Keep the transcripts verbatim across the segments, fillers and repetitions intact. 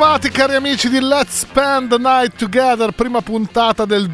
ritrovati cari amici di Let's Spend the Night Together, prima puntata del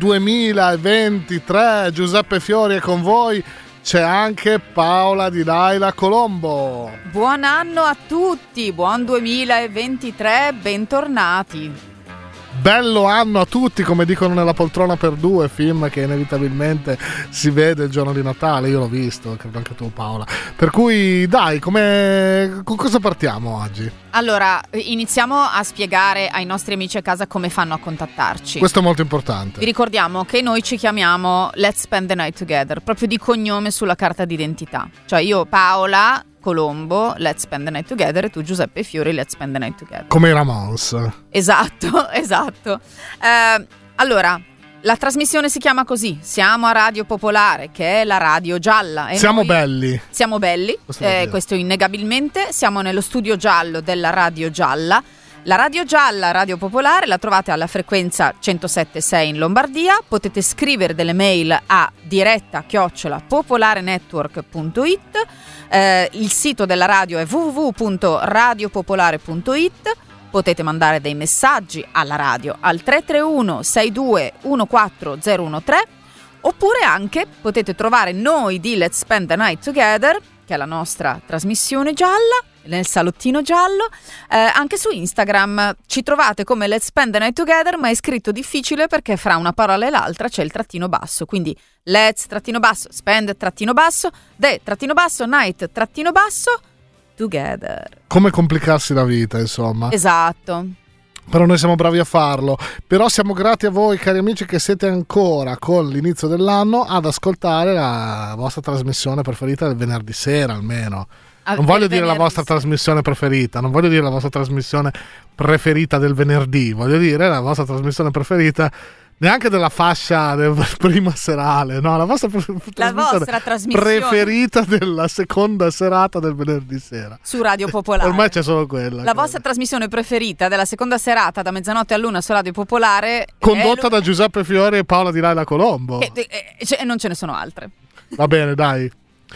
duemilaventitré. Giuseppe Fiori è con voi, c'è anche Paola Di Laila Colombo. Buon anno a tutti, buon duemilaventitré, bentornati. Bello anno a tutti, come dicono nella Poltrona per due, film che inevitabilmente si vede il giorno di Natale. Io l'ho visto, credo anche tu Paola. Per cui dai, come... con cosa partiamo oggi? Allora, iniziamo a spiegare ai nostri amici a casa come fanno a contattarci. Questo è molto importante. Vi ricordiamo che noi ci chiamiamo Let's Spend the Night Together, proprio di cognome sulla carta d'identità. Cioè io Paola Colombo, Let's Spend the Night Together, e tu Giuseppe Fiori, Let's Spend the Night Together. Come i Ramones. Esatto, esatto. Eh, allora, la trasmissione si chiama così, siamo a Radio Popolare, che è la radio gialla. E siamo noi belli. Siamo belli, questo, eh, questo innegabilmente. Siamo nello studio giallo della radio gialla. La radio gialla, Radio Popolare, la trovate alla frequenza centosette virgola sei in Lombardia. Potete scrivere delle mail a diretta chiocciola popolarenetwork punto it. Eh, il sito della radio è w w w punto radio popolare punto it. Potete mandare dei messaggi alla radio al tre tre uno sei due uno quattro zero uno tre, oppure anche potete trovare noi di Let's Spend the Night Together, che è la nostra trasmissione gialla, nel salottino giallo, eh, anche su Instagram. Ci trovate come Let's Spend the Night Together, ma è scritto difficile perché fra una parola e l'altra c'è il trattino basso, quindi Let's trattino basso, Spend trattino basso, The trattino basso, Night trattino basso, Together. Come complicarsi la vita, insomma. Esatto. Però noi siamo bravi a farlo. Però siamo grati a voi cari amici che siete ancora con l'inizio dell'anno ad ascoltare la vostra trasmissione preferita del venerdì sera, almeno. Non voglio dire la vostra trasmissione preferita, non voglio dire la vostra trasmissione preferita del venerdì, voglio dire la vostra trasmissione preferita neanche della fascia del prima serale, no, la vostra, pre- la trasmissione vostra trasmissione preferita della seconda serata del venerdì sera su Radio Popolare. Ormai c'è solo quella. La quella. vostra trasmissione preferita della seconda serata da mezzanotte all'una su Radio Popolare, condotta è... da Giuseppe Fiori e Paola Di Laila Colombo. E, e, e cioè, non ce ne sono altre. Va bene, dai.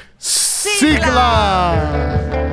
Sigla! Sigla!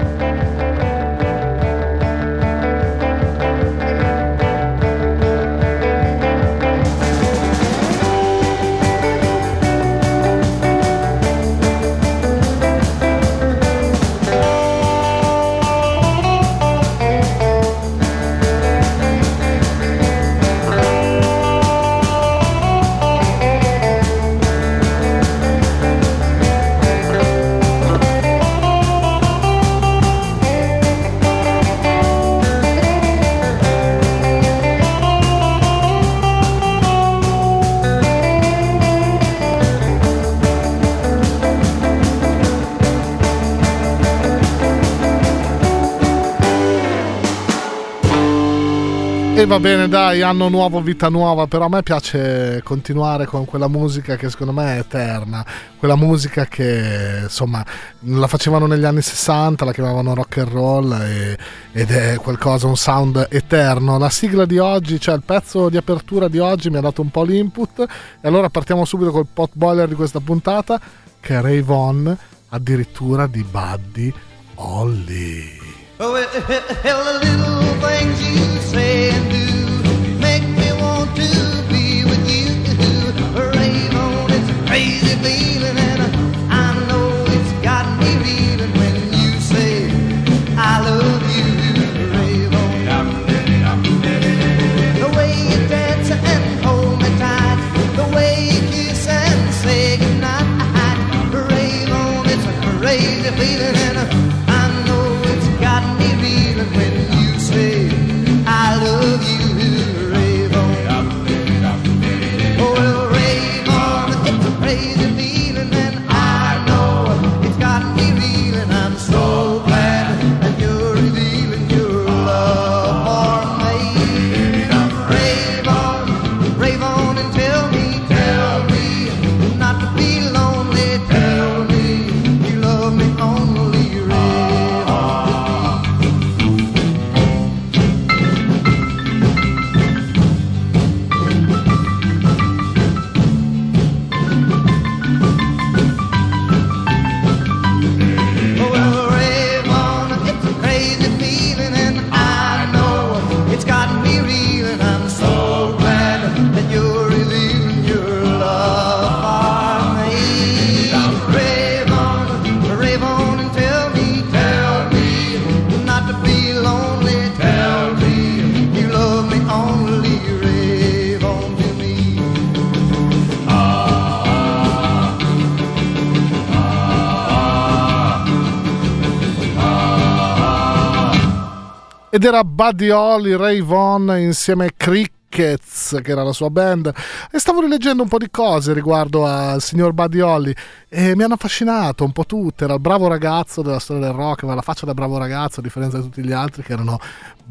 E va bene, dai, anno nuovo, vita nuova, però a me piace continuare con quella musica che secondo me è eterna, quella musica che insomma la facevano negli anni sessanta, la chiamavano rock and roll e, ed è qualcosa, un sound eterno. La sigla di oggi, cioè il pezzo di apertura di oggi mi ha dato un po' l'input e allora partiamo subito col pot boiler di questa puntata, che è Ray Vaughan, addirittura di Buddy Holly. Oh, well, the little things you say and do make me want to be with you. Rave on, it's a crazy feeling, and I know it's got me reeling when you say I love you. Rave on. The way you dance and hold me tight, the way you kiss and say goodnight. Rave on, it's a crazy feeling, and I know it's got me reeling when you say I love you. Ed era Buddy Holly, Ray Vaughan insieme a Crickets, che era la sua band, e stavo rileggendo un po' di cose riguardo al signor Buddy Holly e mi hanno affascinato un po' tutte. Era il bravo ragazzo della storia del rock, aveva la faccia da bravo ragazzo a differenza di tutti gli altri che erano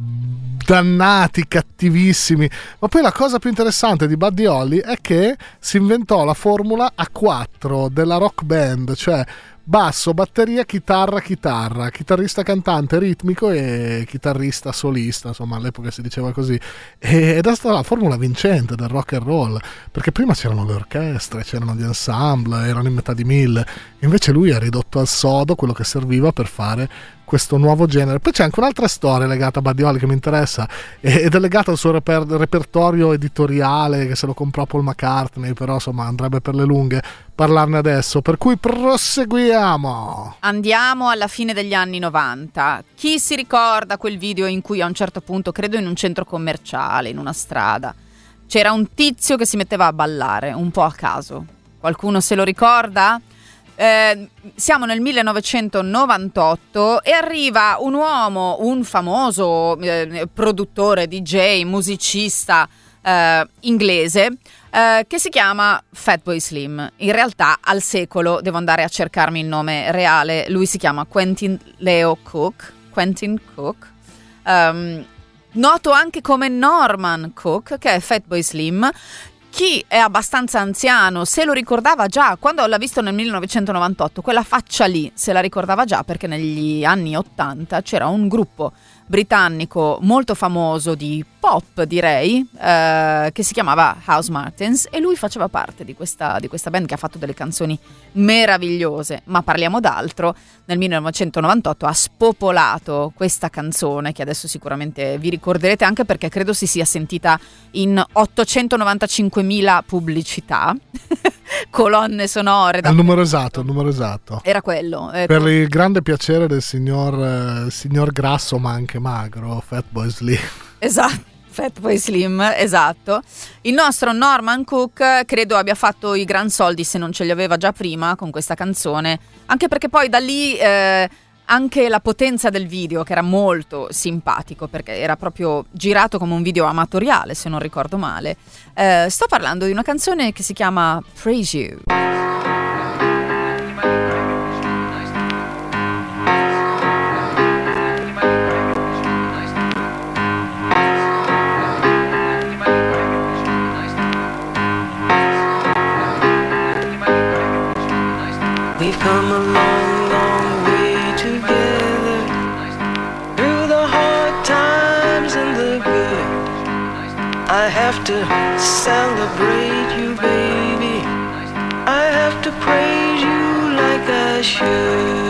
dannati, cattivissimi. Ma poi la cosa più interessante di Buddy Holly è che si inventò la formula a quattro della rock band, cioè basso, batteria, chitarra, chitarra, chitarrista cantante ritmico e chitarrista solista, insomma all'epoca si diceva così, ed è stata la formula vincente del rock and roll, perché prima c'erano le orchestre, c'erano gli ensemble, erano in metà di mille, invece lui ha ridotto al sodo quello che serviva per fare questo nuovo genere. Poi c'è anche un'altra storia legata a Buddy Holly che mi interessa ed è legata al suo reper- repertorio editoriale, che se lo comprò Paul McCartney, però insomma andrebbe per le lunghe parlarne adesso, per cui proseguiamo. Andiamo alla fine degli anni novanta. Chi si ricorda quel video in cui a un certo punto, credo in un centro commerciale, in una strada, c'era un tizio che si metteva a ballare un po' a caso? Qualcuno se lo ricorda? Eh, siamo nel millenovecentonovantotto e arriva un uomo, un famoso eh, produttore, D J, musicista eh, inglese eh, che si chiama Fatboy Slim. In realtà al secolo, devo andare a cercarmi il nome reale, lui si chiama Quentin Leo Cook, Quentin Cook, um, noto anche come Norman Cook, che è Fatboy Slim. Chi è abbastanza anziano se lo ricordava già quando l'ha visto nel millenovecentonovantotto, quella faccia lì se la ricordava già, perché negli anni ottanta c'era un gruppo britannico molto famoso di pop, direi, eh, che si chiamava House Martins, e lui faceva parte di questa, di questa band che ha fatto delle canzoni meravigliose. Ma parliamo d'altro. Nel millenovecentonovantotto ha spopolato questa canzone, che adesso sicuramente vi ricorderete, anche perché credo si sia sentita in ottocentonovantacinquemila pubblicità colonne sonore da... il numero esatto, il numero esatto era quello, eh, per il grande piacere del signor eh, signor grasso ma anche magro, Fatboy Slim. Esatto, Fatboy Slim, esatto. Il nostro Norman Cook credo abbia fatto i gran soldi, se non ce li aveva già prima, con questa canzone, anche perché poi da lì eh, anche la potenza del video, che era molto simpatico perché era proprio girato come un video amatoriale, se non ricordo male. Eh, sto parlando di una canzone che si chiama Praise You. We've come a long, long way together, through the hard times and the good. I have to celebrate you, baby. I have to praise you like I should.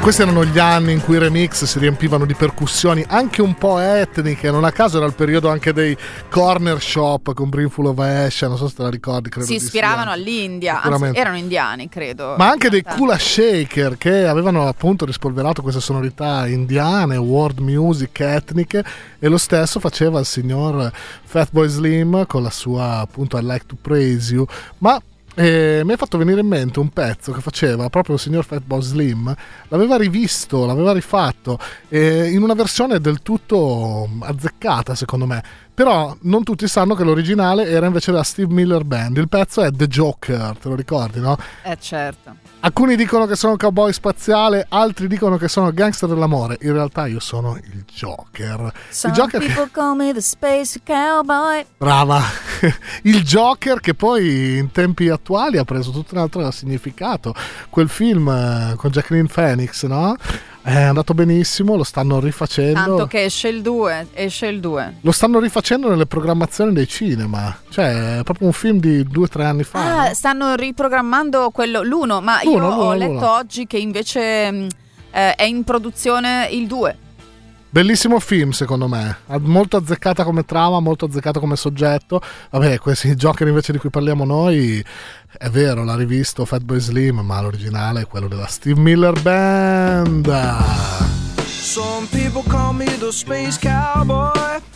Questi erano gli anni in cui i remix si riempivano di percussioni anche un po' etniche, non a caso era il periodo anche dei corner shop con Brimful of Ash, non so se te la ricordi, credo si di ispiravano sì, all'India, anzi erano indiani credo, ma anche dei Kula Shaker che avevano appunto rispolverato queste sonorità indiane, world music etniche, e lo stesso faceva il signor Fatboy Slim con la sua appunto I Like to Praise You. Ma E mi è fatto venire in mente un pezzo che faceva proprio il signor Fatboy Slim, l'aveva rivisto, l'aveva rifatto eh, in una versione del tutto azzeccata secondo me, però non tutti sanno che l'originale era invece la Steve Miller Band. Il pezzo è The Joker, te lo ricordi, no? Eh certo. Alcuni dicono che sono un cowboy spaziale, altri dicono che sono gangster dell'amore. In realtà io sono il Joker. Some il Joker people che... call me the space cowboy. Brava. Il Joker che poi in tempi attuali ha preso tutto un altro significato. Quel film con Jacqueline Phoenix, no? È andato benissimo, lo stanno rifacendo. Tanto che esce il due, esce il due. Lo stanno rifacendo nelle programmazioni dei cinema. Cioè, è proprio un film di due o tre anni fa. Ah, no? Stanno riprogrammando quello, l'uno, ma io L'uno, l'uno, ho letto l'uno. oggi che invece mh, eh, è in produzione il due. Bellissimo film secondo me, molto azzeccata come trama, molto azzeccata come soggetto. Vabbè, questi Joker invece di cui parliamo noi, è vero, l'ha rivisto Fatboy Slim, ma l'originale è quello della Steve Miller Band. Some people call me the space cowboy.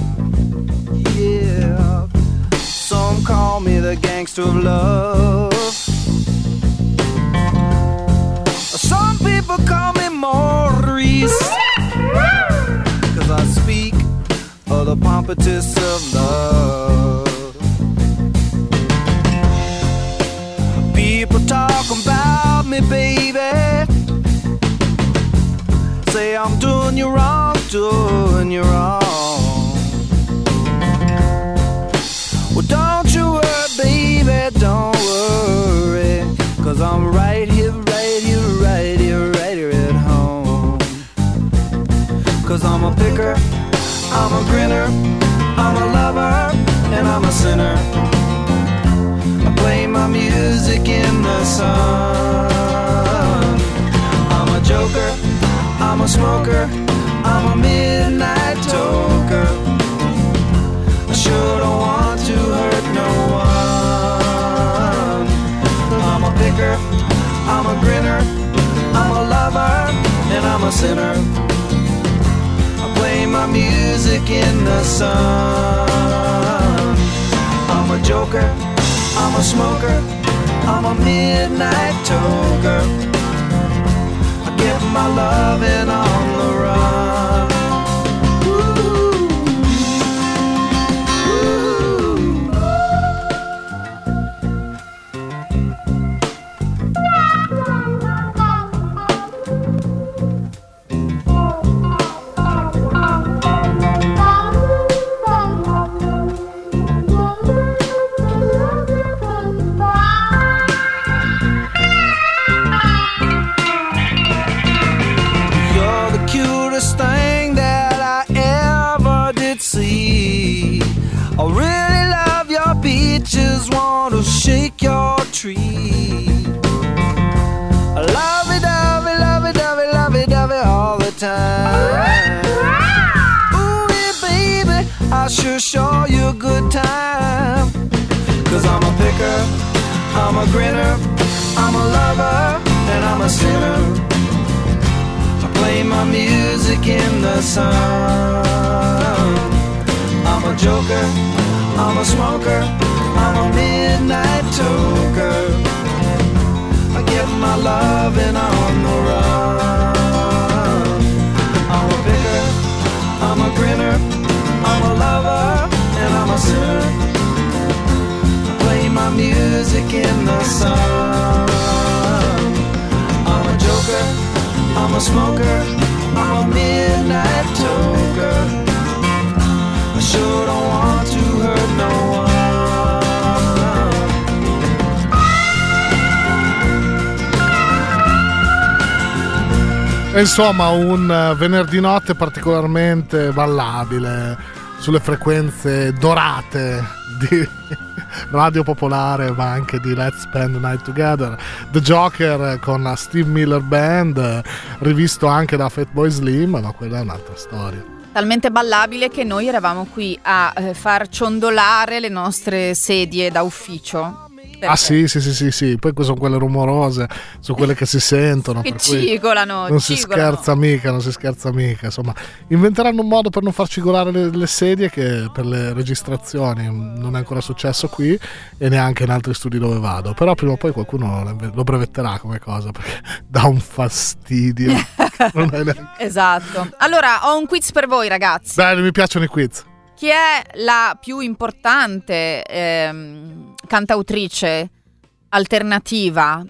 Yeah. Some call me the gangster of love. Some people call me Maurice. I speak of the pompatus of love. People talk about me, baby. Say I'm doing you wrong, doing you wrong. Well, don't you worry, baby, don't worry, 'cause I'm right here, right here, right here, right here at home. 'Cause I'm a picker, I'm a grinner, I'm a lover, and I'm a sinner. I play my music in the sun. I'm a joker, I'm a smoker, I'm a midnight toker. I sure don't want to hurt no one. I'm a picker, I'm a grinner, I'm a lover, and I'm a sinner. Play my music in the sun. I'm a joker, I'm a smoker, I'm a midnight toker. I get my loving on the run. I really love your beaches, want to shake your tree. I love it, love it, love it, love it, love it, love it all the time. Ooh, yeah, baby, I sure show you a good time. 'Cause I'm a picker, I'm a grinner, I'm a lover, and I'm a sinner. I play my music in the sun. I'm a joker, I'm a smoker, I'm a midnight toker. I get my loving on the run. I'm a picker, I'm a grinner, I'm a lover, and I'm a sinner. I play my music in the sun. I'm a joker, I'm a smoker, I'm a midnight toker. I sure don't want to hurt no one. E insomma, un venerdì notte particolarmente ballabile sulle frequenze dorate di Radio Popolare, ma anche di Let's Spend the Night Together. The Joker con la Steve Miller Band, rivisto anche da Fatboy Slim, ma quella è un'altra storia. Talmente ballabile che noi eravamo qui a eh, far ciondolare le nostre sedie da ufficio. Ah sì, sì, sì, sì, sì, poi sono quelle rumorose, sono quelle che si sentono. Che per cui cigolano, non cigolano. si scherza mica, non si scherza mica. Insomma, inventeranno un modo per non far cigolare le, le sedie, che per le registrazioni non è ancora successo qui e neanche in altri studi dove vado. Però prima o poi qualcuno lo brevetterà come cosa, perché dà un fastidio. Non è neanche... Esatto. Allora, ho un quiz per voi, ragazzi. Bene, mi piacciono i quiz. Chi è la più importante ehm, cantautrice alternativa,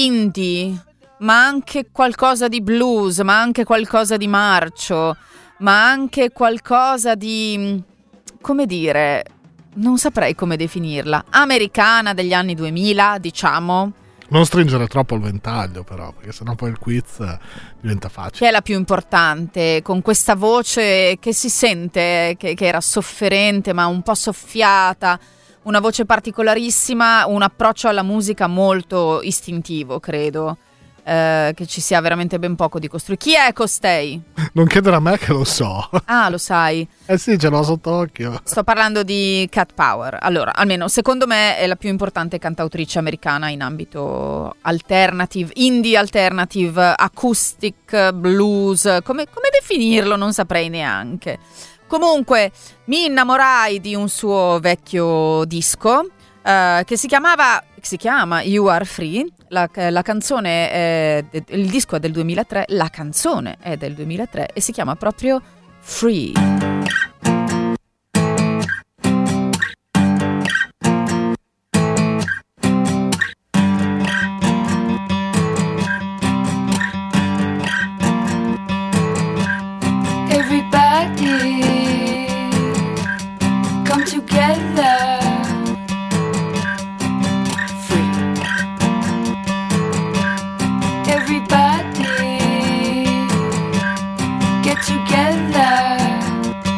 indie, ma anche qualcosa di blues, ma anche qualcosa di marcio, ma anche qualcosa di, come dire, non saprei come definirla, americana degli anni duemila, diciamo? Non stringere troppo il ventaglio però, perché sennò poi il quiz diventa facile. Chi è la più importante, con questa voce che si sente che, che era sofferente ma un po' soffiata, una voce particolarissima, un approccio alla musica molto istintivo, credo, eh, che ci sia veramente ben poco di costruire. Chi è costei? Non chiedere a me che lo so. Ah, lo sai. Eh sì, ce l'ho sott'occhio. Sto parlando di Cat Power. Allora, almeno secondo me è la più importante cantautrice americana in ambito alternative, indie alternative, acoustic, blues, come, come definirlo non saprei neanche. Comunque mi innamorai di un suo vecchio disco uh, che si chiamava, si chiama You Are Free. La, la canzone è, il disco è del duemilatré, la canzone è del duemilatré e si chiama proprio Free. Together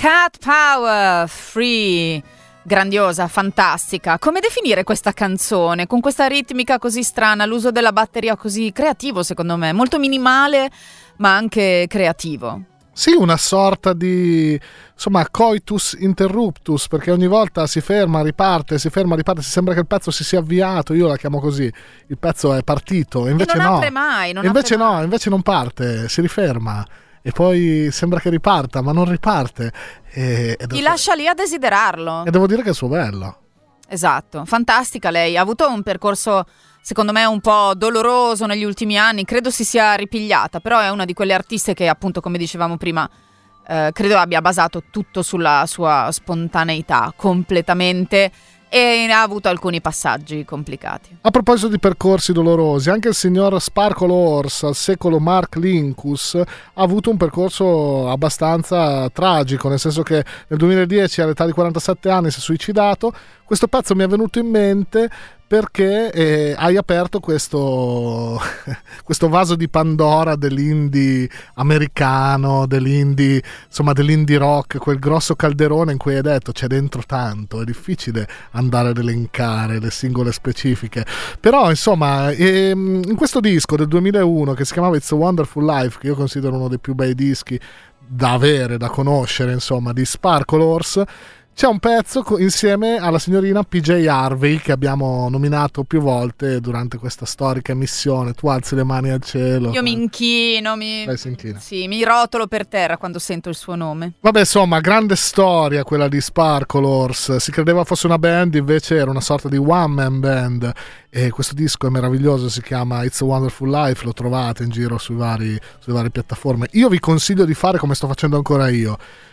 Cat Power, Free, grandiosa, fantastica. Come definire questa canzone? Con questa ritmica così strana, l'uso della batteria così creativo secondo me, molto minimale ma anche creativo. Sì, una sorta di, insomma, coitus interruptus, perché ogni volta si ferma, riparte, si ferma, riparte, si sembra che il pezzo si sia avviato, io la chiamo così, il pezzo è partito, e invece e non no. apre mai, non e invece apre no, mai. invece non parte, si riferma. E poi sembra che riparta, ma non riparte. E, e Ti lascia lì a desiderarlo. E devo dire che è il suo bello. Esatto, fantastica lei. Ha avuto un percorso, secondo me, un po' doloroso negli ultimi anni. Credo si sia ripigliata, però è una di quelle artiste che, appunto, come dicevamo prima, eh, credo abbia basato tutto sulla sua spontaneità, completamente. E ha avuto alcuni passaggi complicati. A proposito di percorsi dolorosi, anche il signor Sparkle Horse, al secolo Mark Linkous, ha avuto un percorso abbastanza tragico, nel senso che nel duemiladieci all'età di quarantasette anni si è suicidato. Questo pezzo mi è venuto in mente perché eh, hai aperto questo, questo vaso di Pandora dell'indie americano, dell'indie, insomma dell'indie rock, quel grosso calderone in cui hai detto c'è dentro tanto, è difficile andare ad elencare le singole specifiche, però insomma ehm, in questo disco del duemilauno che si chiamava It's a Wonderful Life, che io considero uno dei più bei dischi da avere, da conoscere, insomma, di Sparkle Horse, c'è un pezzo co- insieme alla signorina P J Harvey, che abbiamo nominato più volte durante questa storica emissione. Tu alzi le mani al cielo. Io mi inchino, mi... Lei si inchina. Sì, mi rotolo per terra quando sento il suo nome. Vabbè, insomma, grande storia quella di Sparkle Horse. Si credeva fosse una band, invece era una sorta di one man band. E questo disco è meraviglioso, si chiama It's a Wonderful Life, lo trovate in giro sui vari, sulle varie piattaforme. Io vi consiglio di fare come sto facendo ancora io.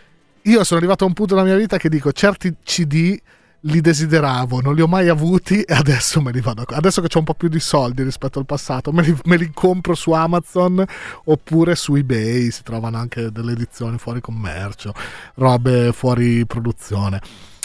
Io sono arrivato a un punto della mia vita che dico certi C D li desideravo, non li ho mai avuti e adesso me li vado. Adesso che ho un po' più di soldi rispetto al passato, me li, me li compro su Amazon oppure su eBay. Si trovano anche delle edizioni fuori commercio, robe fuori produzione.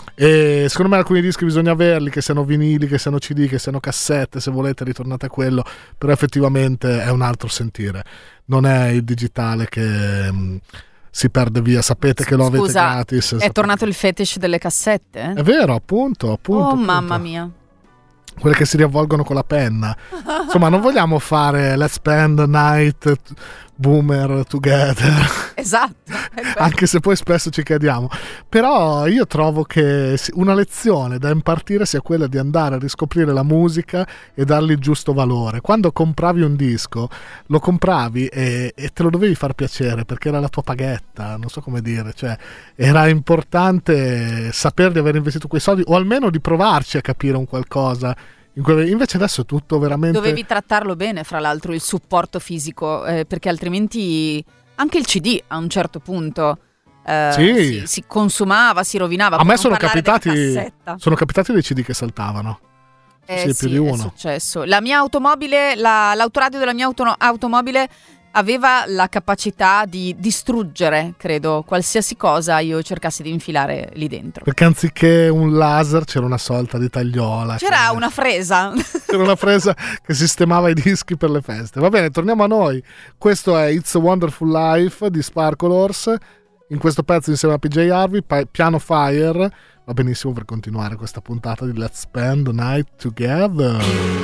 E secondo me alcuni dischi bisogna averli, che siano vinili, che siano C D, che siano cassette, se volete ritornate a quello, però effettivamente è un altro sentire, non è il digitale che mh, si perde via. Sapete che lo avete Scusa, gratis, è sapete... tornato il fetish delle cassette? È vero, appunto, appunto, Oh appunto. mamma mia. Quelle che si riavvolgono con la penna. Insomma, non vogliamo fare Let's Spend the Night Boomer Together. Esatto. Anche se poi spesso ci cadiamo. Però io trovo che una lezione da impartire sia quella di andare a riscoprire la musica e dargli il giusto valore. Quando compravi un disco, lo compravi e, e te lo dovevi far piacere, perché era la tua paghetta, non so come dire, cioè era importante saper di aver investito quei soldi, o almeno di provarci a capire un qualcosa. Invece adesso è tutto veramente... Dovevi trattarlo bene, fra l'altro, il supporto fisico, eh, perché altrimenti anche il C D a un certo punto eh, Sì. si, si consumava, si rovinava. A per me non sono parlare della capitati, cassetta. sono capitati dei C D che saltavano. Eh, sì, sì, più di è uno. successo. La mia automobile, la, l'autoradio della mia auto, automobile aveva la capacità di distruggere, credo, qualsiasi cosa io cercassi di infilare lì dentro. Perché anziché un laser c'era una sorta di tagliola. C'era che... una fresa. C'era una fresa che sistemava i dischi per le feste. Va bene, torniamo a noi. Questo è It's a Wonderful Life di Sparkle Horse. In questo pezzo insieme a P J Harvey, Piano Fire. Va benissimo per continuare questa puntata di Let's Spend the Night Together.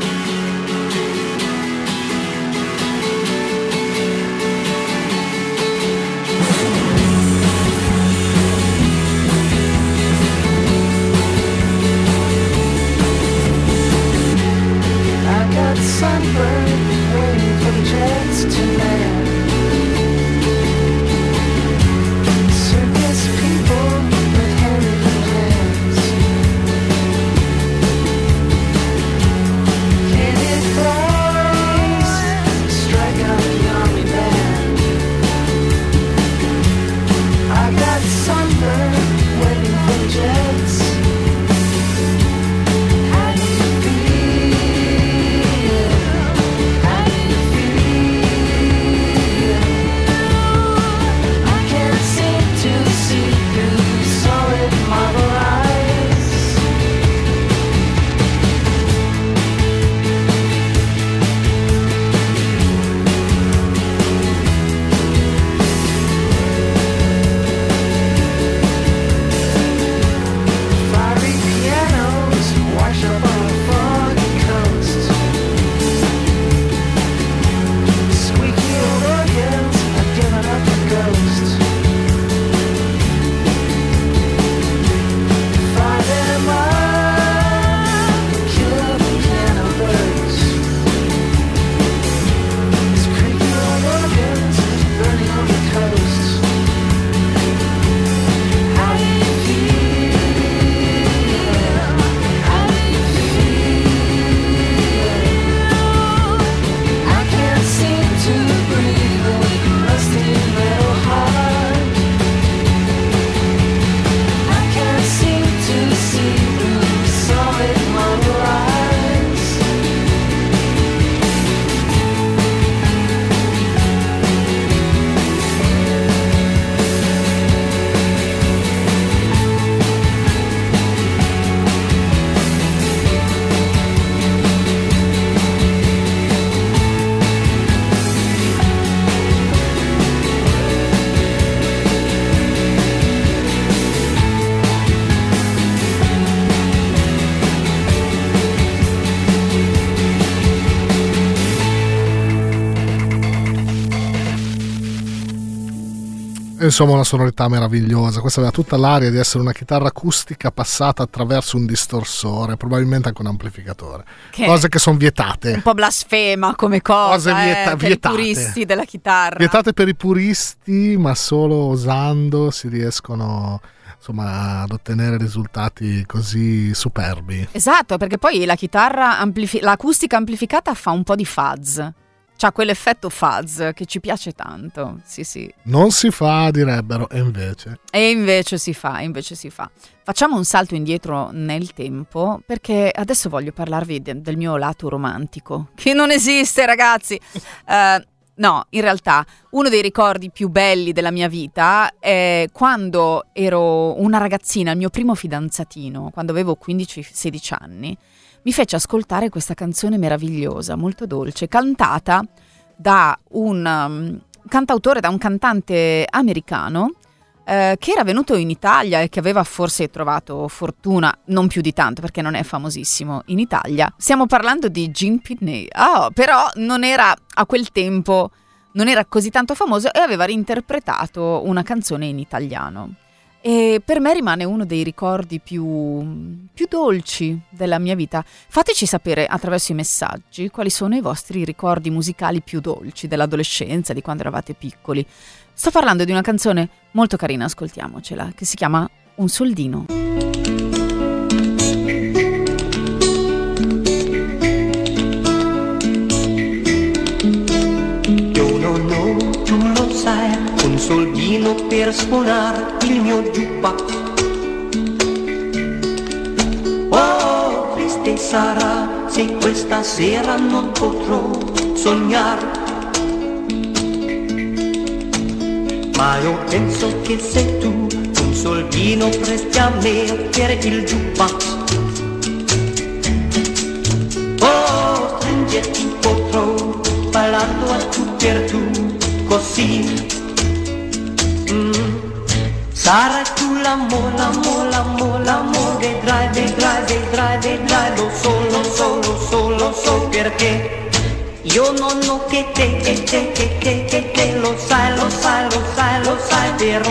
Sunburn, waiting for the jets to land. Circus people with hairy hands. Insomma, una sonorità meravigliosa. Questa aveva tutta l'aria di essere una chitarra acustica passata attraverso un distorsore, probabilmente anche un amplificatore. Che Cose che sono vietate. un po' blasfema come cosa, Cose vieta- eh, per vietate. i puristi della chitarra. Vietate per i puristi, ma solo osando si riescono, insomma, ad ottenere risultati così superbi. Esatto, perché poi la chitarra amplifi- l'acustica amplificata fa un po' di fuzz. C'ha quell'effetto fuzz che ci piace tanto. Sì, sì. Non si fa, direbbero, e invece. E invece si fa, invece si fa. Facciamo un salto indietro nel tempo, perché adesso voglio parlarvi de- del mio lato romantico, che non esiste, ragazzi. Eh, no, in realtà uno dei ricordi più belli della mia vita è quando ero una ragazzina, il mio primo fidanzatino, quando avevo quindici sedici anni, mi fece ascoltare questa canzone meravigliosa, molto dolce, cantata da un um, cantautore, da un cantante americano eh, che era venuto in Italia e che aveva forse trovato fortuna, non più di tanto perché non è famosissimo in Italia. Stiamo parlando di Gene Pitney. Oh, però non era a quel tempo, non era così tanto famoso e aveva reinterpretato una canzone in italiano. E per me rimane uno dei ricordi più, più dolci della mia vita. Fateci sapere attraverso i messaggi quali sono i vostri ricordi musicali più dolci dell'adolescenza, di quando eravate piccoli. Sto parlando di una canzone molto carina, ascoltiamocela, che si chiama Un soldino. Io non ho, tu lo sai, un soldino per suonare il mio jukebox. Oh, triste sarà se questa sera non potrò sognare. Ma io penso che se tu un soldino presti a me per il jukebox, oh, stringerti potrò ballando a tu per tu, così. Sarai tu l'amore, l'amore, l'amore, l'amore, vedrai, vedrai, vedrai, vedrai, lo so, lo so, lo so, lo so, perché io non ho che te, che te, che te, che te, lo sai, lo sai, lo sai, lo sai, però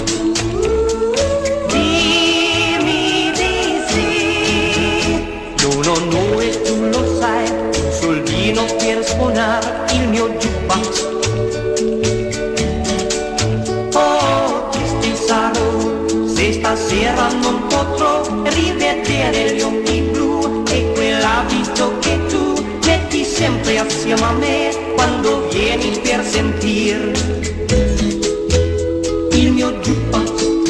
dimmi di sì. Io non ho e tu lo sai, un soldino per suonare il mio jukebox. Stasera non potrò rivedere gli occhi blu e quell'abito che tu metti sempre assieme a me quando vieni per sentire il mio jukebox.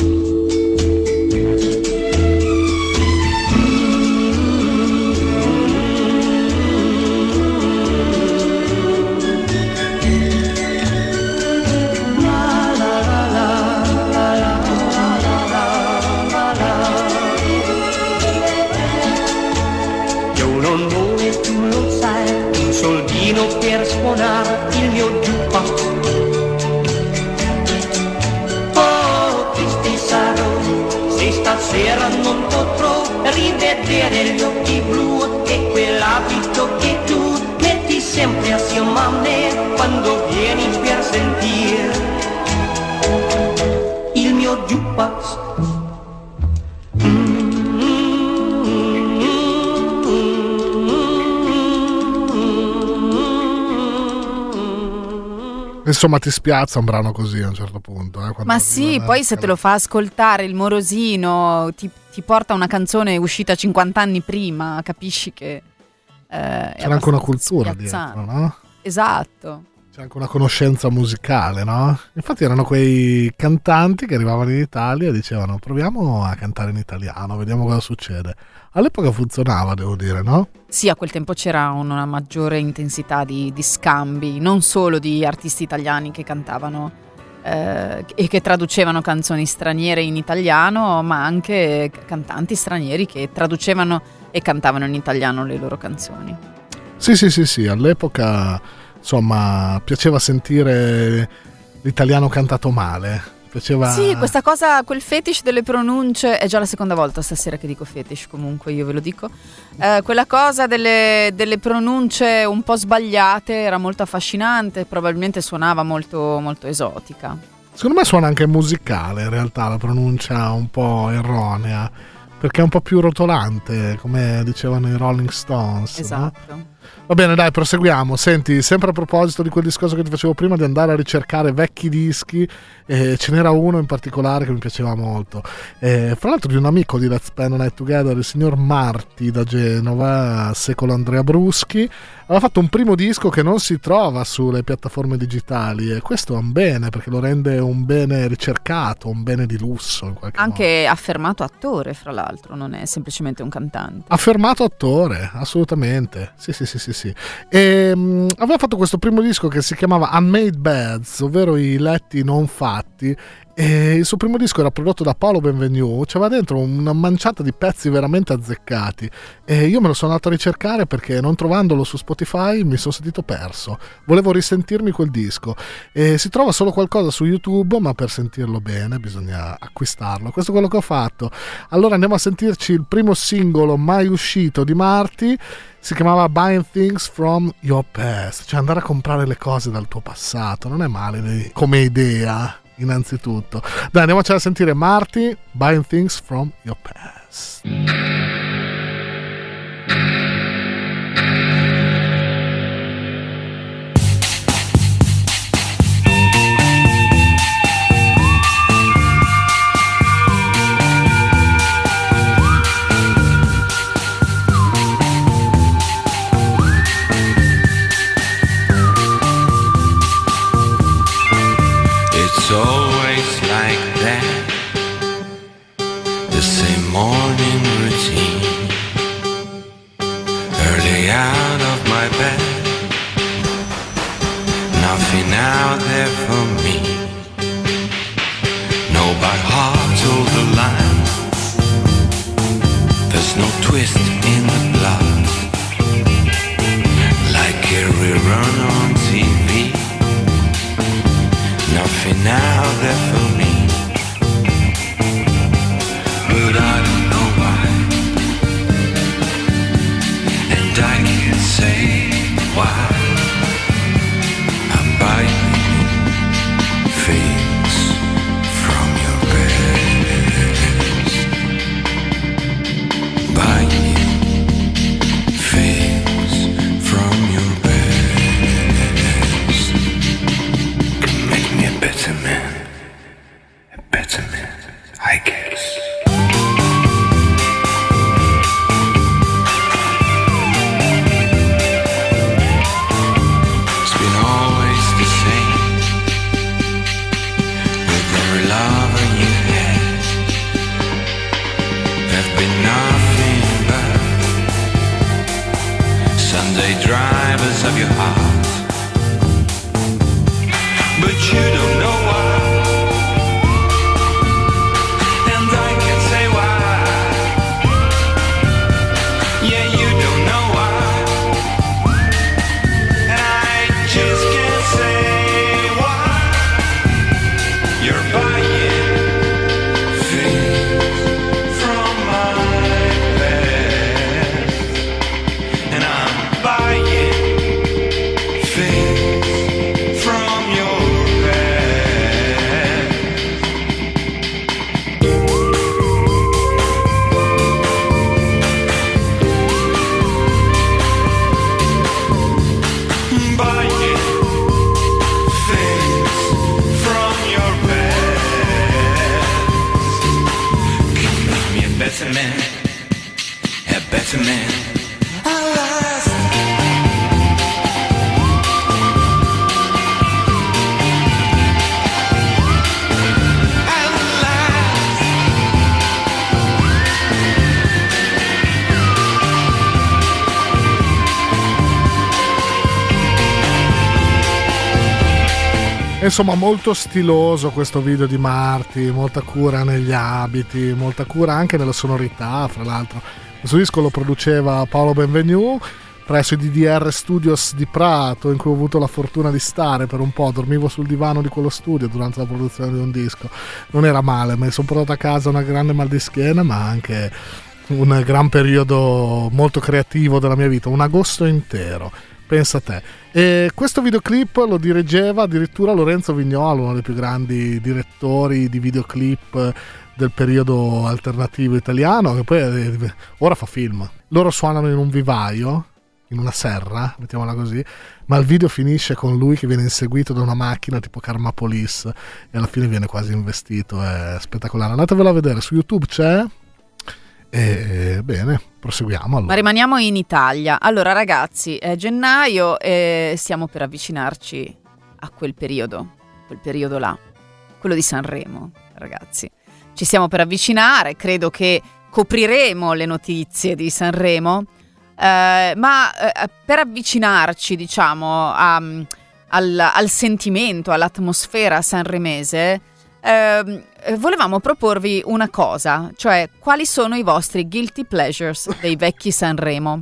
Per suonare il mio jukebox. Oh, triste sarò se stasera non potrò rivedere gli occhi blu e quell'abito che tu metti sempre assieme a me quando vieni per sentire il mio jukebox. Insomma, ti spiazza un brano così a un certo punto. Eh, Ma sì, poi se te lo fa ascoltare il Morosino, ti, ti porta una canzone uscita cinquanta anni prima, capisci che eh, c'era anche una cultura dietro, no? Esatto. C'è anche una conoscenza musicale, no? Infatti erano quei cantanti che arrivavano in Italia e dicevano proviamo a cantare in italiano, vediamo cosa succede. All'epoca funzionava, devo dire, no? Sì, a quel tempo c'era una maggiore intensità di, di scambi, non solo di artisti italiani che cantavano eh, e che traducevano canzoni straniere in italiano, ma anche cantanti stranieri che traducevano e cantavano in italiano le loro canzoni. Sì, sì, sì, sì, all'epoca insomma piaceva sentire l'italiano cantato male. Piaceva... Sì, questa cosa, quel fetish delle pronunce, è già la seconda volta stasera che dico fetish, comunque io ve lo dico, eh, quella cosa delle, delle pronunce un po' sbagliate era molto affascinante, probabilmente suonava molto, molto esotica. Secondo me suona anche musicale, in realtà la pronuncia un po' erronea, perché è un po' più rotolante, come dicevano i Rolling Stones. Esatto. No? Va bene, dai, proseguiamo. Senti, sempre a proposito di quel discorso che ti facevo prima, di andare a ricercare vecchi dischi, eh, ce n'era uno in particolare che mi piaceva molto, eh, fra l'altro di un amico di Let's Spend a Night Together, il signor Marti da Genova, secolo Andrea Bruschi. Aveva fatto un primo disco che non si trova sulle piattaforme digitali, e questo è un bene, perché lo rende un bene ricercato, un bene di lusso in qualche Anche modo. affermato attore, fra l'altro, non è semplicemente un cantante. Affermato attore, assolutamente. Sì, sì, sì, sì, sì. E, mh, aveva fatto questo primo disco che si chiamava Unmade Beds, ovvero i letti non fatti. E il suo primo disco era prodotto da Paolo Benvenu, c'era dentro una manciata di pezzi veramente azzeccati, e io me lo sono andato a ricercare perché, non trovandolo su Spotify, mi sono sentito perso. Volevo risentirmi quel disco, e si trova solo qualcosa su YouTube, ma per sentirlo bene bisogna acquistarlo. Questo è quello che ho fatto. Allora andiamo a sentirci il primo singolo mai uscito di Marti. Si chiamava Buying Things From Your Past, cioè andare a comprare le cose dal tuo passato. Non è male come idea, innanzitutto. Dai, andiamoci a sentire Marti, Buying Things From Your Past. It's always like that, the same morning routine. Early out of my bed, nothing out there for me. No by heart all the lines, there's no twist in the plot, like a rerun on T V. Nothing out there for me, but I don't know why, and I can't say why. I'm buying things from your past, buying things from your past. Make me a better man, a better man, I guess. It's been always the same, with every lover you had. There've been nothing but Sunday drivers of your heart. But you don't know why, and I can't say why. Yeah, you don't know why, and I just can't say why. You're buying things from my past, and I'm buying things from your. Better man, a better man. Alas. Insomma, molto stiloso questo video di Marti, molta cura negli abiti, molta cura anche nella sonorità. Fra l'altro questo disco lo produceva Paolo Benvenu presso i D D R Studios di Prato, in cui ho avuto la fortuna di stare per un po'. Dormivo sul divano di quello studio durante la produzione di un disco. Non era male, mi sono portato a casa una grande mal di schiena, ma anche un gran periodo molto creativo della mia vita, un agosto intero. Pensa a te. E questo videoclip lo dirigeva addirittura Lorenzo Vignolo, uno dei più grandi direttori di videoclip del periodo alternativo italiano, che poi ora fa film. Loro suonano in un vivaio, in una serra, mettiamola così, ma il video finisce con lui che viene inseguito da una macchina tipo Karma Police e alla fine viene quasi investito. È spettacolare, andatevelo a vedere, su YouTube c'è. E bene, proseguiamo allora. Ma rimaniamo in Italia. Allora ragazzi, è gennaio e stiamo per avvicinarci a quel periodo, quel periodo là, quello di Sanremo, ragazzi. Ci stiamo per avvicinare, credo che copriremo le notizie di Sanremo. Eh, ma eh, per avvicinarci, diciamo, a, al, al sentimento, all'atmosfera sanremese, eh, volevamo proporvi una cosa, cioè quali sono i vostri guilty pleasures dei vecchi Sanremo.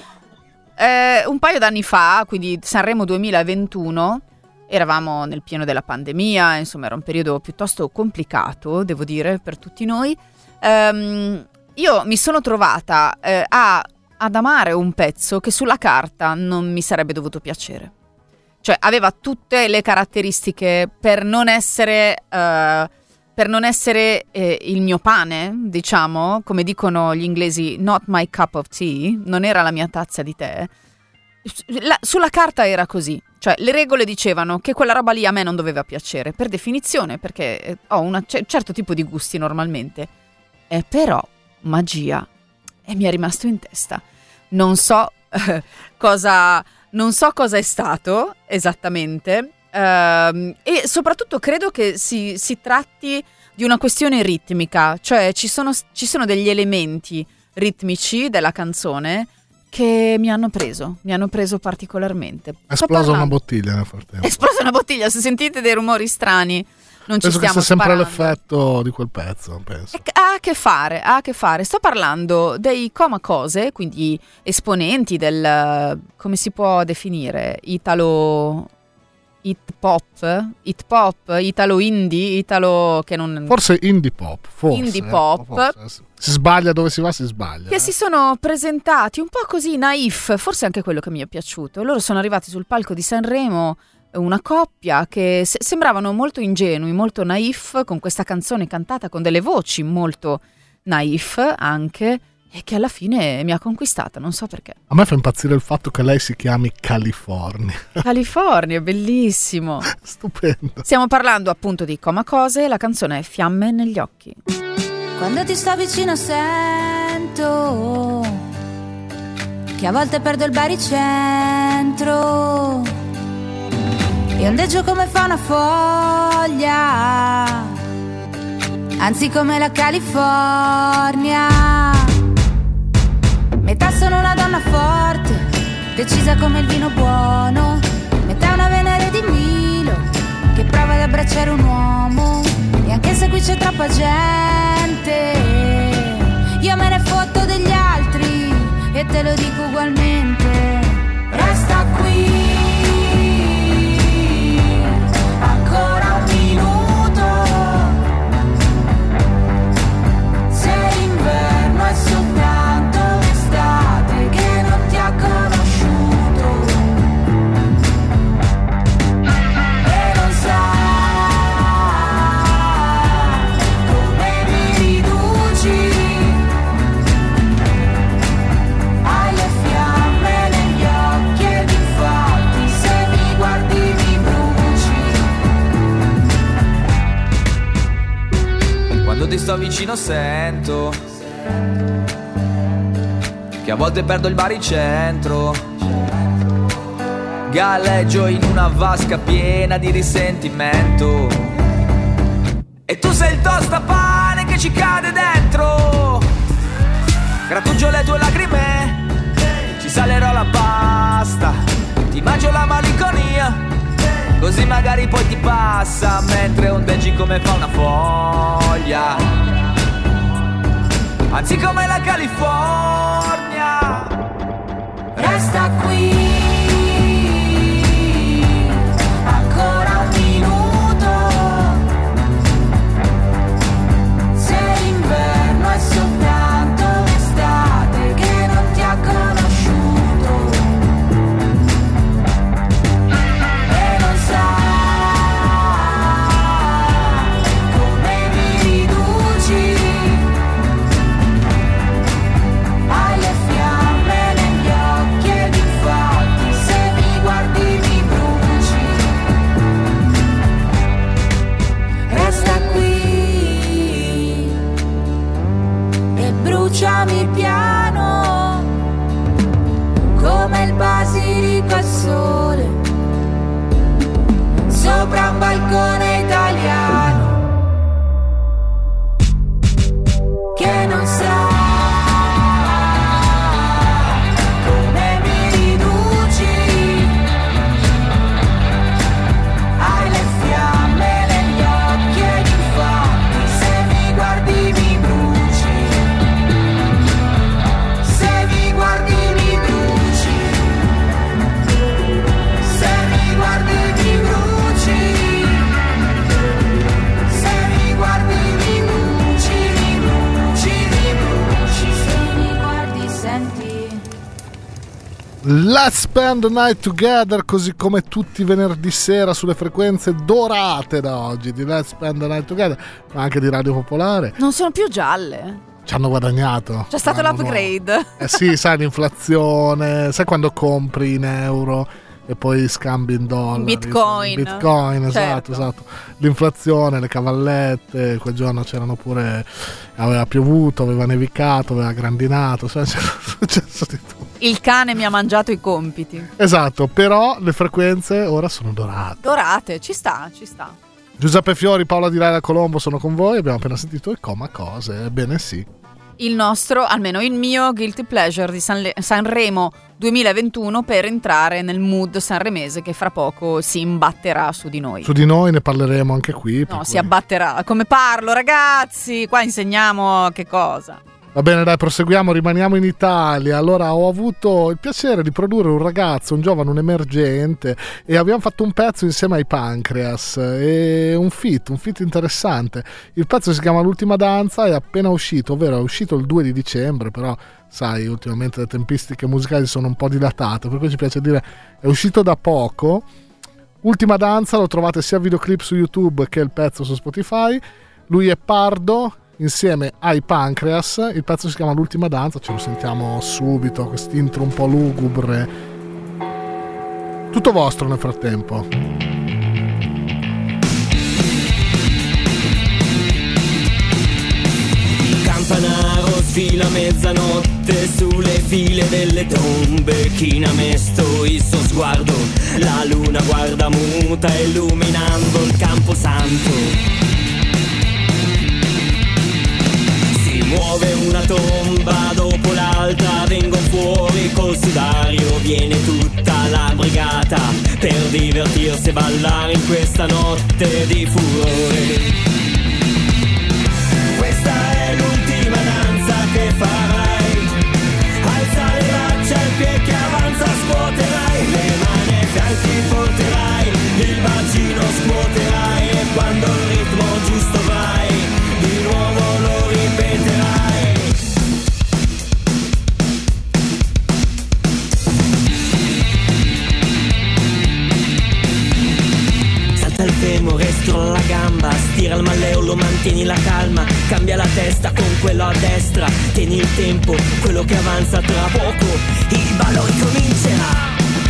Eh, un paio d'anni fa, quindi Sanremo duemilaventuno, eravamo nel pieno della pandemia, insomma era un periodo piuttosto complicato, devo dire, per tutti noi. Eh, io mi sono trovata eh, a ad amare un pezzo che sulla carta non mi sarebbe dovuto piacere. Cioè aveva tutte le caratteristiche per non essere uh, per non essere eh, il mio pane, diciamo, come dicono gli inglesi, not my cup of tea, non era la mia tazza di tè. La, sulla carta era così, cioè le regole dicevano che quella roba lì a me non doveva piacere, per definizione, perché ho un c- certo tipo di gusti normalmente. E però magia. E mi è rimasto in testa. Non so eh, cosa non so cosa è stato esattamente, ehm, e soprattutto credo che si, si tratti di una questione ritmica, cioè ci sono, ci sono degli elementi ritmici della canzone che mi hanno preso, mi hanno preso particolarmente. È esplosa una bottiglia nel frattempo. È esplosa una bottiglia, se sentite dei rumori strani non penso ci stiamo che sia sempre sparando. l'effetto di quel pezzo, penso. Ha a che fare, ha a che fare. Sto parlando dei Comacose, quindi esponenti del, come si può definire, italo hit pop, hit pop, italo indie, italo che non forse indie pop, forse. Indie pop. Eh, forse. Si sbaglia dove si va, si sbaglia. Che eh. si sono presentati un po' così naif, forse anche quello che mi è piaciuto. Loro sono arrivati sul palco di Sanremo, una coppia che se- sembravano molto ingenui, molto naif, con questa canzone cantata con delle voci molto naif anche, e che alla fine mi ha conquistata, non so perché. A me fa impazzire il fatto che lei si chiami California. California, bellissimo. Stupendo. Stiamo parlando appunto di Comacose, la canzone è Fiamme negli occhi. Quando ti sto vicino sento che a volte perdo il baricentro e ondeggio come fa una foglia, anzi come la California. Metà sono una donna forte, decisa come il vino buono, metà una Venere di Milo che prova ad abbracciare un uomo. E anche se qui c'è troppa gente, io me ne fotto degli altri e te lo dico ugualmente. Resta qui ancora un minuto, se l'inverno è soltanto l'estate che non ti ha conosciuto e non sai come mi riduci, hai le fiamme negli occhi ed infatti se mi guardi mi bruci. Quando ti sto vicino sento che a volte perdo il baricentro, galleggio in una vasca piena di risentimento e tu sei il tostapane che ci cade dentro. Grattugio le tue lacrime, ci salerò la pasta, ti mangio la malinconia, così magari poi ti passa, mentre ondeggi come fa una foglia, anzi come la California. Resta qui ancora un minuto, se l'inverno è soltanto l'estate che non ti ha conosciuto abbracciami piano, come il basilico al sole, sopra un balcone italiano, che non sa come mi riduci, hai le fiamme negli occhi ed infatti se mi guardi mi bruci, se mi guardi mi bruci, se mi guardi mi bruci, se mi guardi mi bruci, mi bruci, mi bruci, se mi guardi senti. Let's spend the night together, così come tutti i venerdì sera sulle frequenze dorate da oggi di Let's spend the night together, ma anche di Radio Popolare. Non sono più gialle. Ci hanno guadagnato. C'è stato Hanno- l'upgrade. Eh sì, sai, l'inflazione, sai quando compri in euro e poi scambi in dollari. Bitcoin. Bitcoin, esatto, Certo. esatto. L'inflazione, le cavallette, quel giorno c'erano pure, aveva piovuto, aveva nevicato, aveva grandinato, sai, c'era successo di tutto. Il cane mi ha mangiato i compiti. Esatto, però le frequenze ora sono dorate. Dorate, ci sta, ci sta. Giuseppe Fiori, Paola Di Laila Colombo sono con voi, abbiamo appena sentito il Coma Cose, ebbene sì. Il nostro, almeno il mio, guilty pleasure di Sanle- Sanremo duemilaventuno per entrare nel mood sanremese che fra poco si imbatterà su di noi. Su di noi ne parleremo anche qui. per No, cui- si abbatterà. Come parlo, ragazzi? Qua insegniamo che cosa. Va bene, dai, proseguiamo, rimaniamo in Italia. Allora, ho avuto il piacere di produrre un ragazzo, un giovane, un emergente, e abbiamo fatto un pezzo insieme ai Pancreas, e un feat, un feat interessante. Il pezzo si chiama L'ultima danza, è appena uscito, ovvero è uscito il due di dicembre, però sai, ultimamente le tempistiche musicali sono un po' dilatate, per cui ci piace dire è uscito da poco. Ultima danza, lo trovate sia videoclip su YouTube che il pezzo su Spotify. Lui è Pardo insieme ai Pancreas, il pezzo si chiama L'ultima danza, ce lo sentiamo subito, quest'intro un po' lugubre. Tutto vostro nel frattempo. Il campanaro sfila mezzanotte sulle file delle tombe, china mesto il suo sguardo, la luna guarda muta illuminando il camposanto. Muove una tomba dopo l'altra, vengono fuori col sudario, viene tutta la brigata per divertirsi e ballare in questa notte di furore. Questa è l'ultima danza che farai, alza le braccia, il piede che avanza scuoterai, le mani ai fianchi porterai, il bacino scuoterai e quando il ritmo giusto vai, di nuovo lo ripeterai. Salta il femore, scrolla la gamba, stira il malleolo, mantieni la calma, cambia la testa con quello a destra, tieni il tempo, quello che avanza tra poco, il ballo ricomincerà.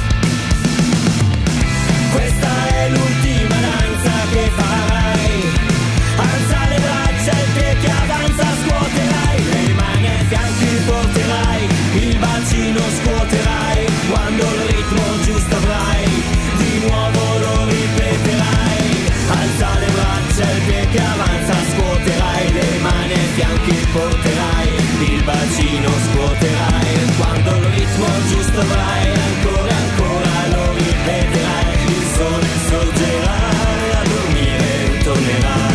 Questa è l'ultima danza che farai, alza le braccia, il piede che avanza scuoterai, le mani ai fianchi porterai, il bacino scuoterai, quando il ritmo giusto avrai, di nuovo lo ripeterai, alza le braccia, il piede che avanza scuoterai, le mani ai fianchi porterai, il bacino scuoterai, quando il ritmo giusto avrai, ancora e ancora lo ripeterai, il sole sorgerà, a dormire tornerai.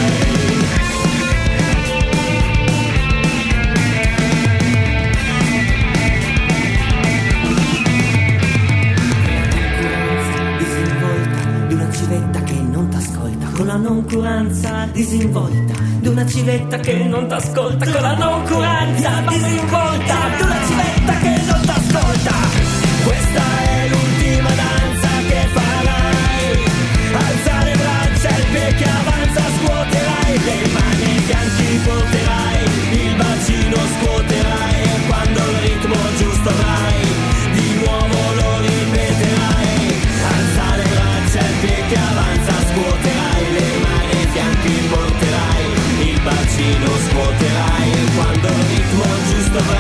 Con la noncuranza disinvolta di una civetta che non t'ascolta, con la noncuranza disinvolta di una civetta che non t'ascolta. Questa è l'ultima danza che farai, alza le braccia, il piede che avanza scuoterai, le mani ai fianchi porterai, il bacino scuoterai e quando il ritmo giusto avrai, di nuovo lo ripeterai, alza le braccia, il piede che avanza scuoterai, le mani ai fianchi porterai, il bacino scuoterai, quando il ritmo giusto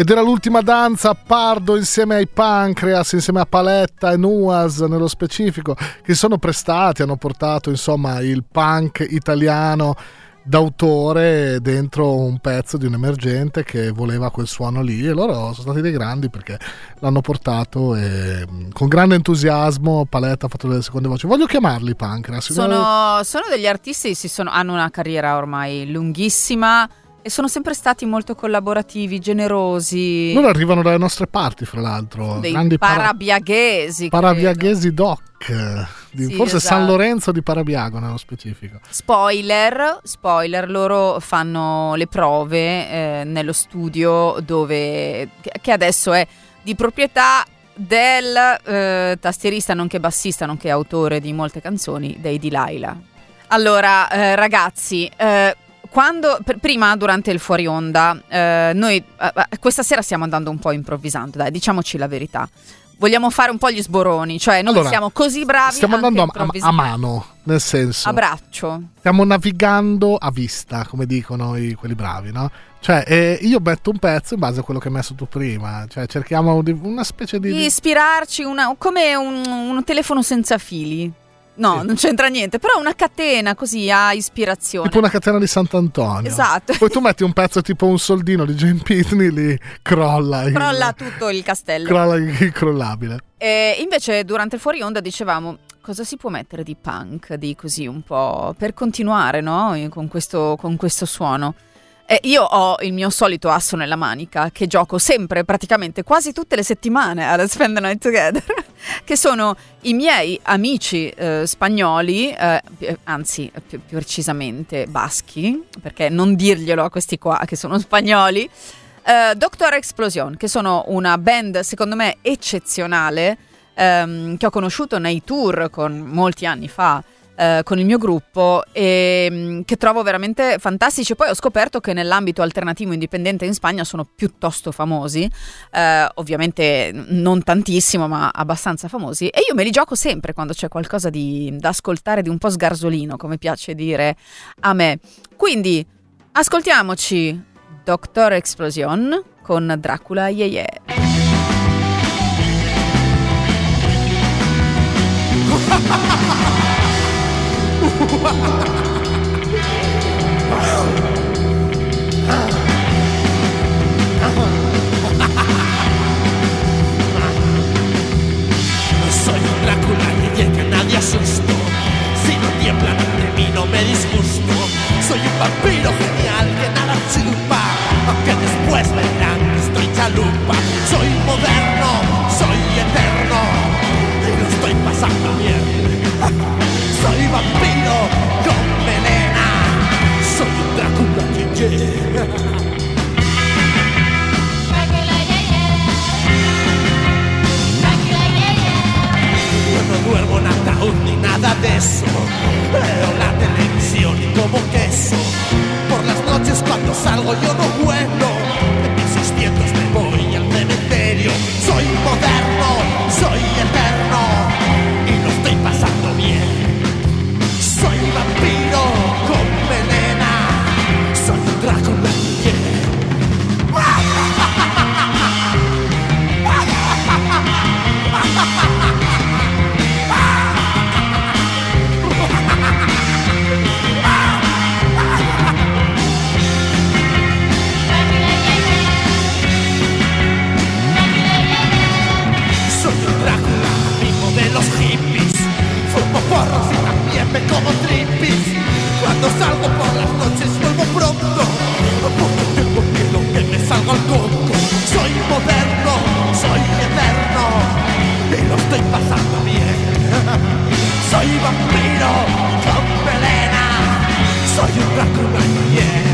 Ed era l'ultima danza, Pardo insieme ai Pancreas, insieme a Paletta e Nuas nello specifico, che si sono prestati, hanno portato insomma il punk italiano d'autore dentro un pezzo di un emergente che voleva quel suono lì, e loro sono stati dei grandi perché l'hanno portato e con grande entusiasmo Paletta ha fatto delle seconde voci. Voglio chiamarli Pancreas. Sono, sono degli artisti, si sono, hanno una carriera ormai lunghissima e sono sempre stati molto collaborativi, generosi. Loro arrivano dalle nostre parti, fra l'altro. Dei grandi parabiaghesi. Parabiaghesi doc. Di, Sì, forse esatto. San Lorenzo di Parabiago nello specifico. Spoiler, spoiler, loro fanno le prove eh, nello studio dove che adesso è di proprietà del eh, tastierista nonché bassista nonché autore di molte canzoni, dei Delilah. Allora eh, ragazzi, eh, quando pr- prima durante il fuori onda eh, noi eh, questa sera stiamo andando un po' improvvisando, dai, diciamoci la verità. Vogliamo fare un po' gli sboroni, cioè noi Allora, siamo così bravi. Stiamo anche andando a, a, improvvisando. a mano, nel senso, A braccio. stiamo navigando a vista, come dicono i, quelli bravi, no? Cioè, eh, io metto un pezzo in base a quello che hai messo tu prima, cioè cerchiamo di, una specie di... Di ispirarci una, come un, un telefono senza fili. No, Sì. non c'entra niente, però una catena così a ispirazione. Tipo una catena di Sant'Antonio. Esatto. Poi tu metti un pezzo tipo un soldino di Jane Pitney, lì crolla. il- Crolla tutto il castello. Crolla il crollabile. E invece durante il fuori onda dicevamo cosa si può mettere di punk, di così un po' per continuare, no? Con questo, con questo suono. E io ho il mio solito asso nella manica che gioco sempre, praticamente quasi tutte le settimane alla Spend the Night Together, che sono i miei amici eh, spagnoli, eh, anzi più, più precisamente baschi, perché non dirglielo a questi qua che sono spagnoli, eh, Doctor Explosion, che sono una band secondo me eccezionale, ehm, che ho conosciuto nei tour con molti anni fa, eh, con il mio gruppo, e mh, che trovo veramente fantastici. Poi ho scoperto che nell'ambito alternativo indipendente in Spagna sono piuttosto famosi, eh, ovviamente non tantissimo ma abbastanza famosi, e io me li gioco sempre quando c'è qualcosa di, da ascoltare, di un po' sgarzolino, come piace dire a me. Quindi ascoltiamoci Doctor Explosion con Dracula Yeah Yeah. Soy un Drácula y el que nadie asustó. Si no tiemblan ante mí no me disgusto. Soy un vampiro genial que nada chupa, aunque después verán que estoy chalupa. Soy moderno, soy eterno y lo estoy pasando bien. Soy vampiro con melena. Soy un Drácula yeah, yeah. No duermo en ataúd ni nada de eso. Veo la televisión y como queso. Por las noches cuando salgo yo no vuelo. En mis seiscientos me voy al cementerio. Soy moderno, soy eterno y lo estoy pasando bien. Soy vampiro con melena. Soy un Drácula yeah. Porros y también me como tripis. Cuando salgo por las noches vuelvo pronto, porque tengo miedo que me salga el coco. Soy moderno, soy eterno y lo estoy pasando bien. Soy vampiro con melena. Soy un Drácula yeah.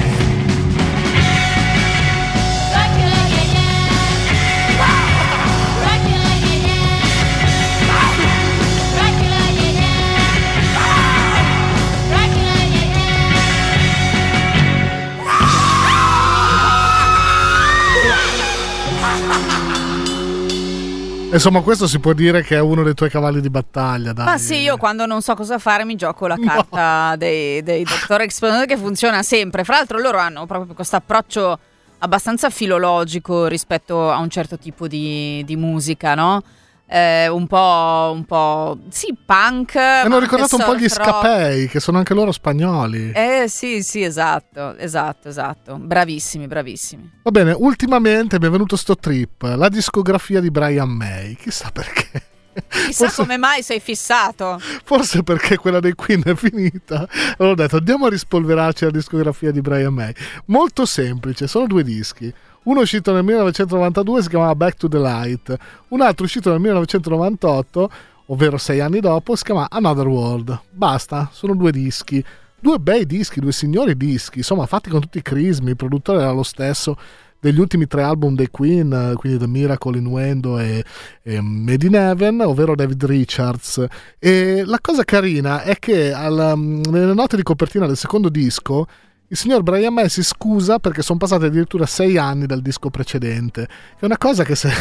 Insomma, questo si può dire che è uno dei tuoi cavalli di battaglia, dai. Ma sì, io quando non so cosa fare mi gioco la carta no. dei, dei Doctor Explosion, che funziona sempre. Fra l'altro loro hanno proprio questo approccio abbastanza filologico rispetto a un certo tipo di, di musica, no? Eh, un po', un po' sì, punk. Mi hanno ma ricordato un po' anche gli surf rock. Scapei, che sono anche loro spagnoli. Eh sì, sì, esatto, esatto, esatto. Bravissimi, bravissimi. Va bene, ultimamente mi è venuto sto trip, la discografia di Brian May, chissà perché. Chissà forse, come mai sei fissato. Forse perché quella dei Queen è finita. Allora ho detto andiamo a rispolverarci la discografia di Brian May. Molto semplice, sono due dischi. Uno uscito nel millenovecentonovantadue, si chiamava Back to the Light. Un altro uscito nel millenovecentonovantotto, ovvero sei anni dopo, si chiama Another World. Basta, sono due dischi. Due bei dischi, due signori dischi, insomma fatti con tutti i crismi. Il produttore era lo stesso degli ultimi tre album dei Queen, quindi The Miracle, Innuendo e, e Made in Heaven, ovvero David Richards. E la cosa carina è che al, nelle note di copertina del secondo disco il signor Brian May si scusa perché sono passati addirittura sei anni dal disco precedente. È una cosa che, se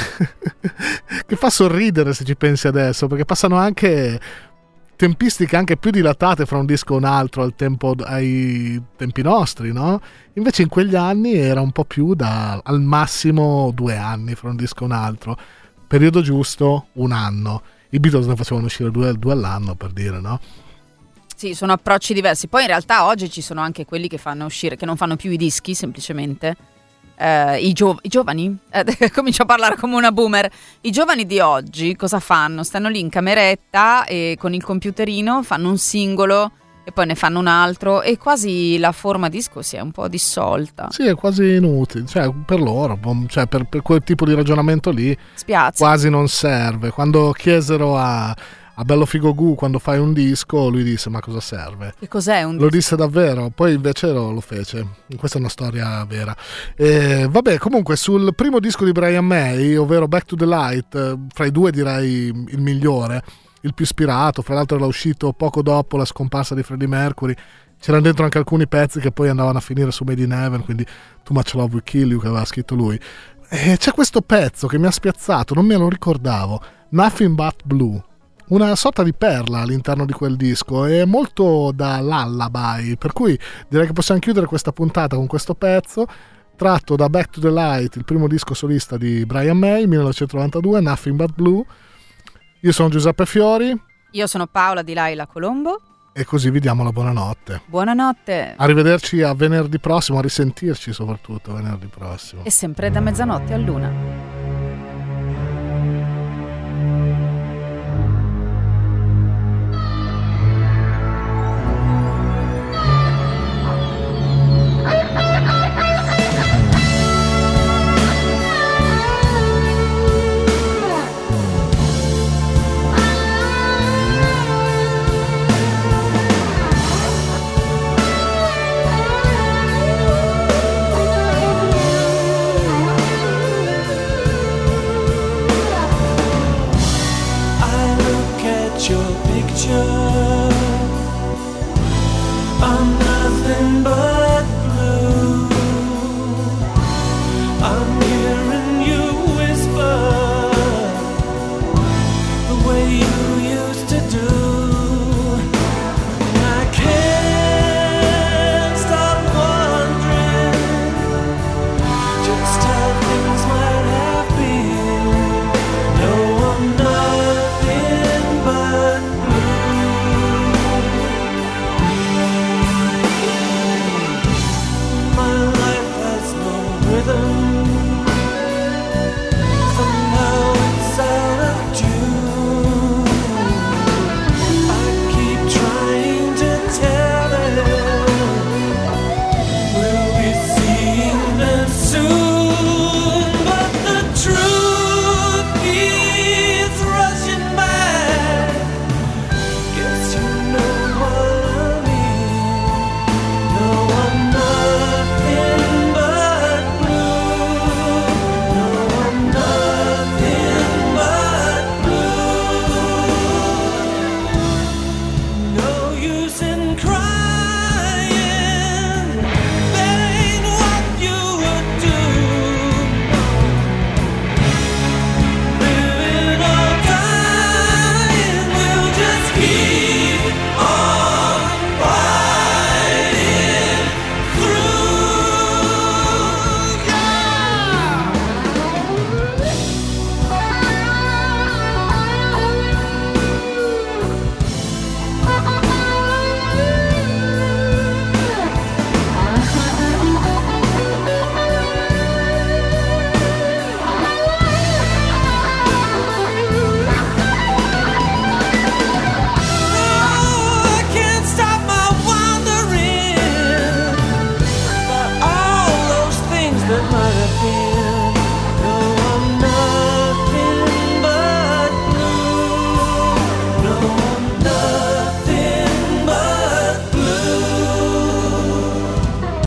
che fa sorridere se ci pensi adesso, perché passano anche tempistiche anche più dilatate fra un disco e un altro al tempo, ai tempi nostri, no? Invece in quegli anni era un po' più da al massimo due anni fra un disco e un altro. Periodo giusto, un anno. I Beatles ne facevano uscire due, due all'anno, per dire, no? Sì, sono approcci diversi. Poi in realtà oggi ci sono anche quelli che fanno uscire, che non fanno più i dischi semplicemente. Eh, i, gio- I giovani? Eh, comincio a parlare come una boomer. I giovani di oggi cosa fanno? Stanno lì in cameretta e con il computerino fanno un singolo e poi ne fanno un altro e quasi la forma disco si è un po' dissolta. Sì, è quasi inutile, cioè per loro, cioè per, per quel tipo di ragionamento lì spiazza. Quasi non serve. Quando chiesero a a Bello Figo Gu quando fai un disco, lui disse ma cosa serve? Che cos'è un disco? Lo disse davvero, poi invece lo, lo fece. Questa è una storia vera. E, vabbè, comunque sul primo disco di Brian May, ovvero Back to the Light, fra i due direi il migliore, il più ispirato, fra l'altro era uscito poco dopo la scomparsa di Freddie Mercury. C'erano dentro anche alcuni pezzi che poi andavano a finire su Made in Heaven, quindi Too Much Love Will Kill You, che aveva scritto lui. E c'è questo pezzo che mi ha spiazzato, non me lo ricordavo, Nothing But Blue. Una sorta di perla all'interno di quel disco, è molto da lullaby, per cui direi che possiamo chiudere questa puntata con questo pezzo tratto da Back to the Light, il primo disco solista di Brian May, millenovecentonovantadue, Nothing But Blue. Io sono Giuseppe Fiori. Io sono Paola di Laila Colombo. E così vi diamo la buonanotte. Buonanotte. Arrivederci a venerdì prossimo, a risentirci soprattutto venerdì prossimo. E sempre da mezzanotte a luna.